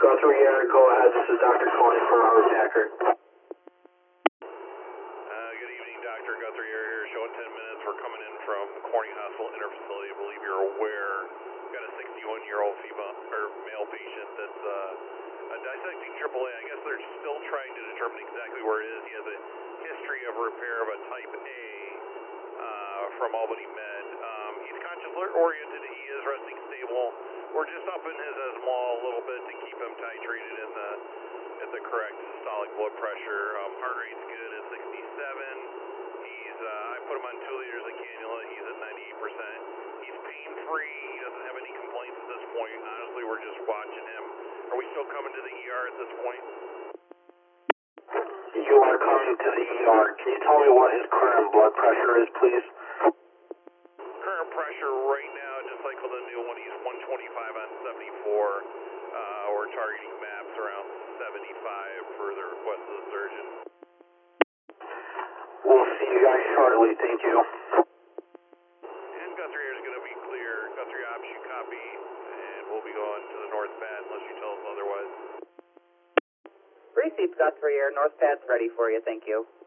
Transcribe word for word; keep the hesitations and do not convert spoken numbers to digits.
Guthrie Air, go ahead. This is Doctor calling for Robert Packer. Uh, good evening, Doctor Guthrie Air here. Showing ten minutes. We're coming in from Corning Hospital Interfacility. I believe you're aware. Got a sixty-one-year-old female or male patient that's uh, uh, dissecting triple A. I guess they're still trying to determine exactly where it is. He has a history of repair of a type A uh, from Albany Med. Um, he's conscious oriented. He is resting stable. We're just upping his ESMOL a little bit to keep him titrated in the at the correct systolic blood pressure. Um, heart rate's good at sixty-seven. He's uh, I put him on two liters of cannula. He's at ninety-eight percent. He's pain-free. He doesn't have any complaints at this point. Honestly, we're just watching him. Are we still coming to the E R at this point? You are coming to the E R. Can you tell me what his current blood pressure is, please? Current pressure right now, just like with the new one, he's one twenty-five on seventy-four. Uh, we're targeting maps around seventy-five per the request of the surgeon. We'll see you guys shortly. Thank you. And Guthrie Air is going to be clear. Guthrie Ops, you copy, and we'll be going to the north pad unless you tell us otherwise. Received Guthrie Air. North pad's ready for you. Thank you.